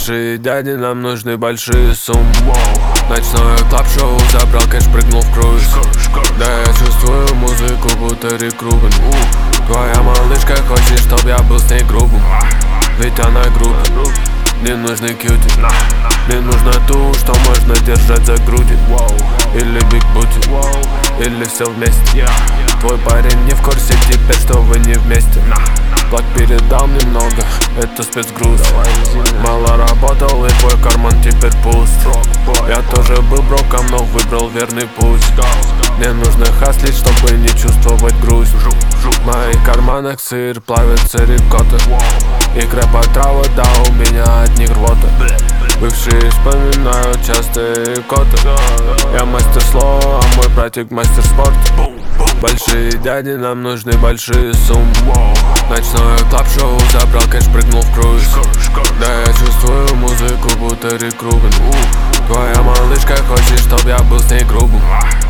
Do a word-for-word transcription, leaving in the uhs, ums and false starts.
Большие дяди, нам нужны большие суммы. Ночное клаб-шоу, забрал кэш, прыгнул в круиз. Да, я чувствую музыку, будто Рик Рубин. Твоя малышка хочет, чтоб я был с ней грубым, ведь она грубая. Мне нужны кьюти, мне нужно ту, что можно держать за груди. Или биг бути, или все вместе. Твой парень не в курсе теперь, что вы не вместе. Блак передал немного, это спецгруз. Мало работал и твой карман теперь пуст. Я тоже был броком, но выбрал верный путь. Мне нужно хаслить, чтобы не чувствовать грусть. В моих карманах сыр, плавится рикотта. И крэпа трава, да, у меня от них рвота. Бывшие вспоминают частые коты. Я мастер слова, а мой братик мастер спорта. Большие дяди, нам нужны большие суммы. Ночное клаб-шоу, забрал кэш, прыгнул в круиз. Да, я чувствую музыку, будто Рик Рубин. Твоя малышка хочет, чтоб я был с ней грубым,